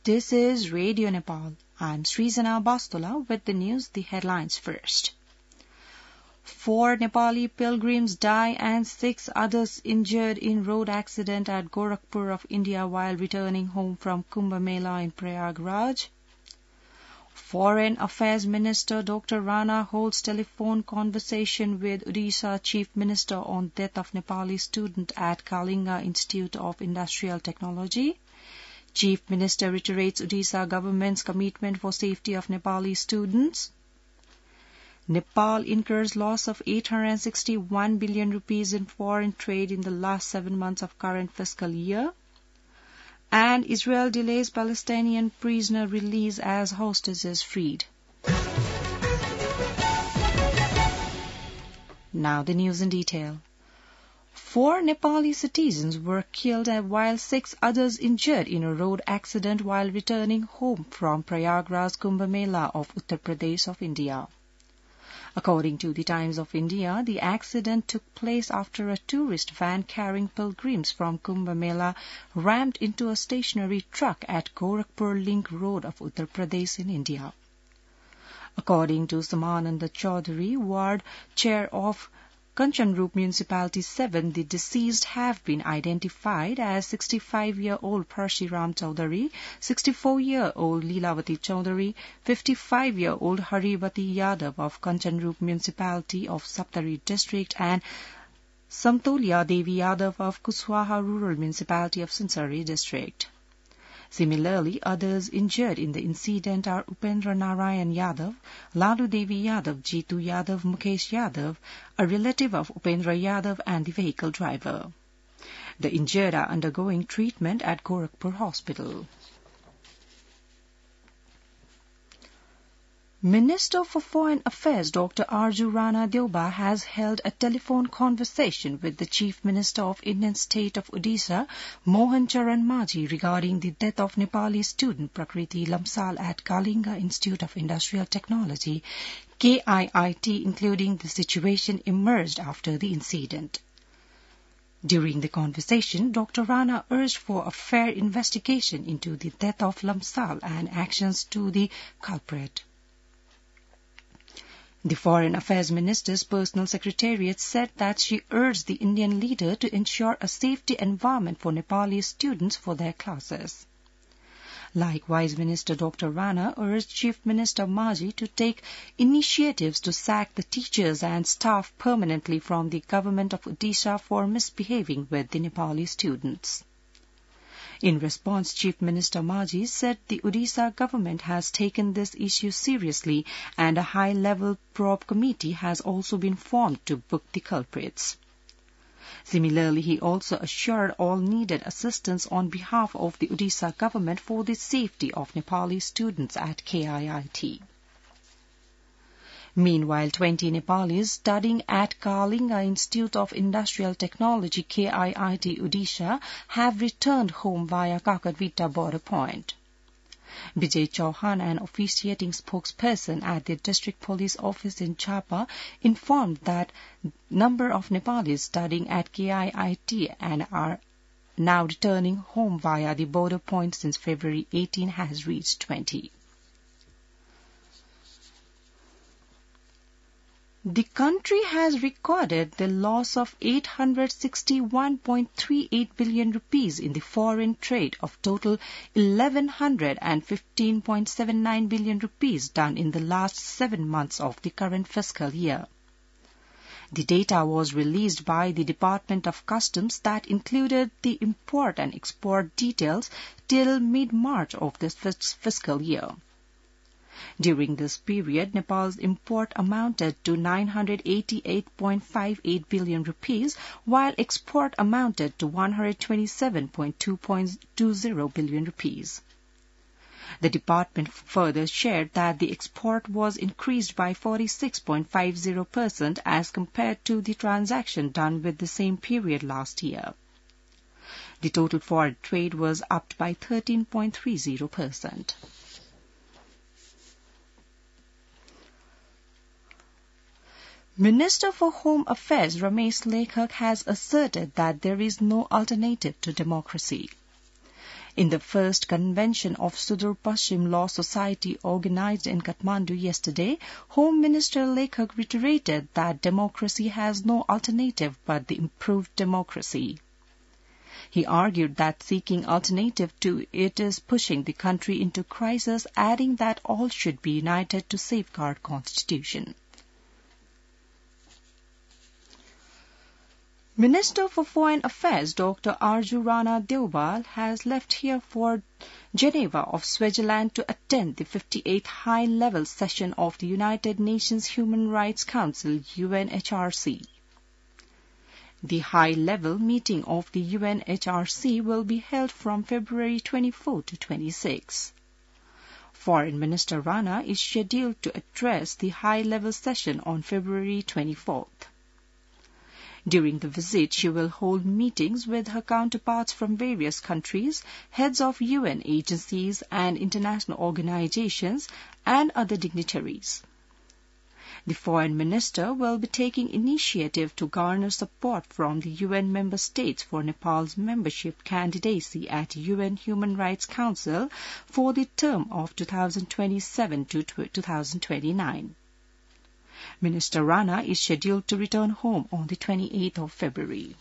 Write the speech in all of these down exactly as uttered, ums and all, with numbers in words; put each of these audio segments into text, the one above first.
This is Radio Nepal. I'm Srizana Bastola with the news, the headlines first. Four Nepali pilgrims die and six others injured in road accident at Gorakhpur of India while returning home from Kumbh Mela in Prayagraj. Foreign Affairs Minister Doctor Rana holds telephone conversation with Odisha Chief Minister on death of Nepali student at Kalinga Institute of Industrial Technology. Chief Minister reiterates Odisha government's commitment for safety of Nepali students. Nepal incurs loss of eight hundred sixty-one billion rupees in foreign trade in the last seven months of current fiscal year. And Israel delays Palestinian prisoner release as hostages freed. Now the news in detail. Four Nepali citizens were killed while six others injured in a road accident while returning home from Prayagraj Kumbh Mela of Uttar Pradesh of India. According to the Times of India, the accident took place after a tourist van carrying pilgrims from Kumbh Mela rammed into a stationary truck at Gorakhpur Link Road of Uttar Pradesh in India. According to Samananda Chaudhary, ward chair of Kanchanrup Municipality seven, the deceased have been identified as sixty-five-year-old Parshiram Chaudhary, sixty-four-year-old Leelavati Chaudhary, fifty-five-year-old Harivati Yadav of Kanchanrup Municipality of Saptari District, and Samtolya Devi Yadav of Kuswaha Rural Municipality of Sunsari District. Similarly, others injured in the incident are Upendra Narayan Yadav, Lalu Devi Yadav, Jitu Yadav, Mukesh Yadav, a relative of Upendra Yadav, and the vehicle driver. The injured are undergoing treatment at Gorakhpur Hospital. Minister for Foreign Affairs Doctor Arju Rana Deuba has held a telephone conversation with the Chief Minister of Indian State of Odisha, Mohan Charan Majhi, regarding the death of Nepali student Prakriti Lamsal at Kalinga Institute of Industrial Technology, K I I T, including the situation emerged after the incident. During the conversation, Doctor Rana urged for a fair investigation into the death of Lamsal and actions to the culprit. The Foreign Affairs Minister's personal secretariat said that she urged the Indian leader to ensure a safety environment for Nepali students for their classes. Likewise, Minister Doctor Rana urged Chief Minister Majhi to take initiatives to sack the teachers and staff permanently from the government of Odisha for misbehaving with the Nepali students. In response, Chief Minister Majhi said the Odisha government has taken this issue seriously and a high-level probe committee has also been formed to book the culprits. Similarly, he also assured all needed assistance on behalf of the Odisha government for the safety of Nepali students at K I I T. Meanwhile, twenty Nepalis studying at Kalinga Institute of Industrial Technology, K I I T Odisha, have returned home via Kakadvita border point. Vijay Chauhan, an officiating spokesperson at the district police office in Chapa, informed that number of Nepalis studying at K I I T and are now returning home via the border point since February eighteenth has reached twenty. The country has recorded the loss of eight hundred sixty-one point three eight billion rupees in the foreign trade of total eleven fifteen point seven nine billion rupees done in the last seven months of the current fiscal year. The data was released by the Department of Customs that included the import and export details till mid-March of this fiscal year. During this period, Nepal's import amounted to nine hundred eighty-eight point five eight billion rupees, while export amounted to one hundred twenty-seven point two zero billion rupees. The department further shared that the export was increased by forty-six point five zero percent as compared to the transaction done with the same period last year. The total foreign trade was upped by thirteen point three zero percent. Minister for Home Affairs Ramesh Lekhak has asserted that there is no alternative to democracy. In the first convention of Sudur Pashchim Law Society organized in Kathmandu yesterday, Home Minister Lekhak reiterated that democracy has no alternative but the improved democracy. He argued that seeking alternative to it is pushing the country into crisis, adding that all should be united to safeguard Constitution. Minister for Foreign Affairs Doctor Arju Rana Deobal has left here for Geneva of Switzerland to attend the fifty-eighth high-level session of the United Nations Human Rights Council U N H R C. The high-level meeting of the U N H R C will be held from February twenty-fourth to twenty-sixth. Foreign Minister Rana is scheduled to address the high-level session on February twenty-fourth. During the visit, she will hold meetings with her counterparts from various countries, heads of U N agencies and international organizations, and other dignitaries. The Foreign Minister will be taking initiative to garner support from the U N member states for Nepal's membership candidacy at U N Human Rights Council for the term of two thousand twenty-seven to two thousand twenty-nine. Minister Rana is scheduled to return home on the twenty-eighth of February.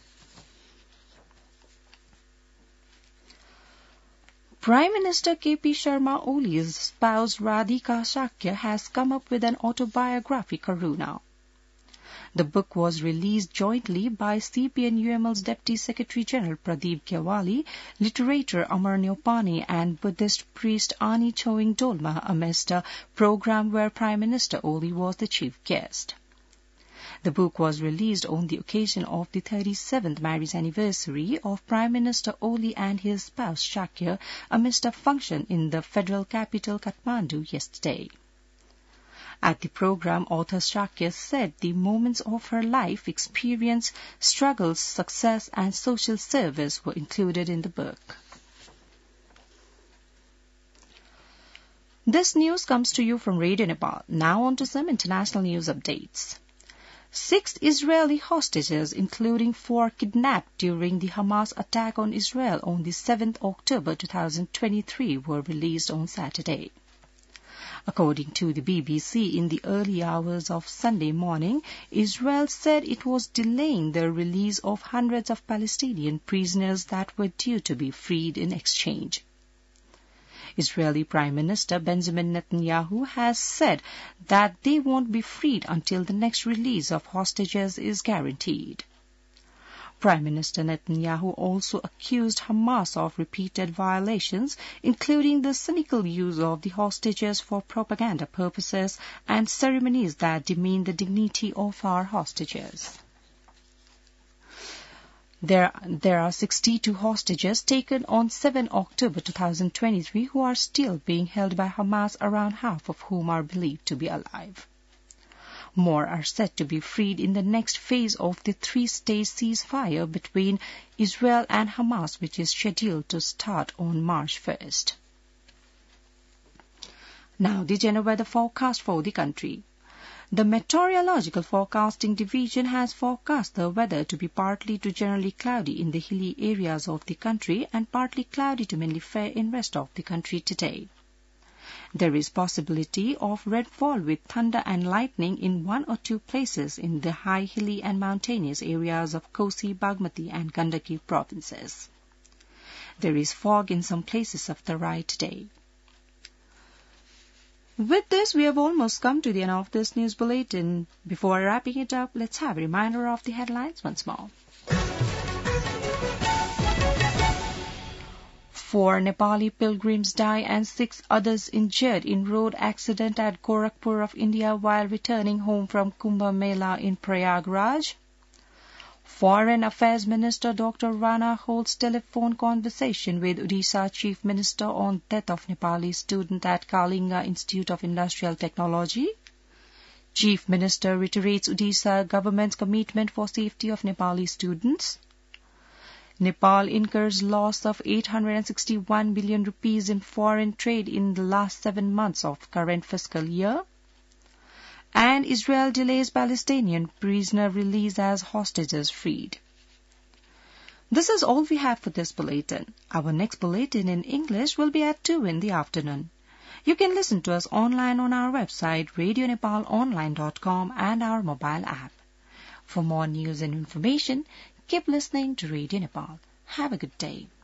Prime Minister K P Sharma Oli's spouse Radhika Shakya has come up with an autobiography, Karuna. The book was released jointly by C P N U M L's Deputy Secretary General Pradeep Gyawali, literator Amar Neopani and Buddhist priest Ani Choing Dolma amidst a program where Prime Minister Oli was the chief guest. The book was released on the occasion of the thirty-seventh marriage anniversary of Prime Minister Oli and his spouse Shakya amidst a function in the federal capital Kathmandu yesterday. At the program, author Shakya said the moments of her life, experience, struggles, success and social service were included in the book. This news comes to you from Radio Nepal. Now on to some international news updates. Six Israeli hostages, including four kidnapped during the Hamas attack on Israel on the seventh of October two thousand twenty-three, were released on Saturday. According to the B B C, in the early hours of Sunday morning, Israel said it was delaying the release of hundreds of Palestinian prisoners that were due to be freed in exchange. Israeli Prime Minister Benjamin Netanyahu has said that they won't be freed until the next release of hostages is guaranteed. Prime Minister Netanyahu also accused Hamas of repeated violations, including the cynical use of the hostages for propaganda purposes and ceremonies that demean the dignity of our hostages. There, there are sixty-two hostages taken on the seventh of October two thousand twenty-three who are still being held by Hamas, around half of whom are believed to be alive. More are set to be freed in the next phase of the three-stage ceasefire between Israel and Hamas, which is scheduled to start on March first. Now the general weather forecast for the country. The Meteorological Forecasting Division has forecast the weather to be partly to generally cloudy in the hilly areas of the country and partly cloudy to mainly fair in rest of the country today. There is possibility of rainfall with thunder and lightning in one or two places in the high hilly and mountainous areas of Kosi, Bagmati and Gandaki provinces. There is fog in some places of the Rai today. With this, we have almost come to the end of this news bulletin. Before wrapping it up, let's have a reminder of the headlines once more. Four Nepali pilgrims die and six others injured in road accident at Gorakhpur of India while returning home from Kumbh Mela in Prayagraj. Foreign Affairs Minister Doctor Rana holds telephone conversation with Odisha Chief Minister on death of Nepali student at Kalinga Institute of Industrial Technology. Chief Minister reiterates Odisha government's commitment for safety of Nepali students. Nepal incurs loss of eight hundred sixty-one billion rupees in foreign trade in the last seven months of current fiscal year. And Israel delays Palestinian prisoner release as hostages freed. This is all we have for this bulletin. Our next bulletin in English will be at two in the afternoon. You can listen to us online on our website radio nepal online dot com and our mobile app. For more news and information, keep listening to Radio Nepal. Have a good day.